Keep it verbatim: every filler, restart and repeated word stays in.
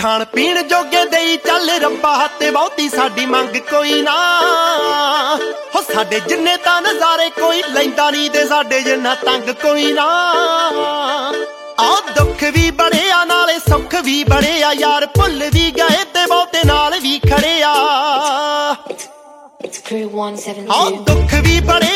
ਖਾਣ ਪੀਣ ਜੋਗੇ ਦੇਈ ਚੱਲ ਰੱਬਾ, ਤੇ ਬਹੁਤੀ ਸਾਡੀ ਮੰਗ ਕੋਈ ਨਾ। ਹੋ ਸਾਡੇ ਜਿੰਨੇ ਤਾਂ ਨਜ਼ਾਰੇ ਕੋਈ ਲੈਂਦਾ ਨਹੀਂ, ਤੇ ਸਾਡੇ ਜਿੰਨਾ ਤੰਗ ਕੋਈ ਨਾ। ਆ ਦੁੱਖ ਵੀ ਬੜੇ ਆ ਨਾਲੇ ਸੁੱਖ ਵੀ ਬੜੇ ਆ ਯਾਰ, ਭੁੱਲ ਵੀ ਗਏ ਤੇ ਬਹੁਤੇ ਨਾਲ ਵੀ ਖੜੇ ਆ। ਆ ਦੁੱਖ ਵੀ ਬੜੇ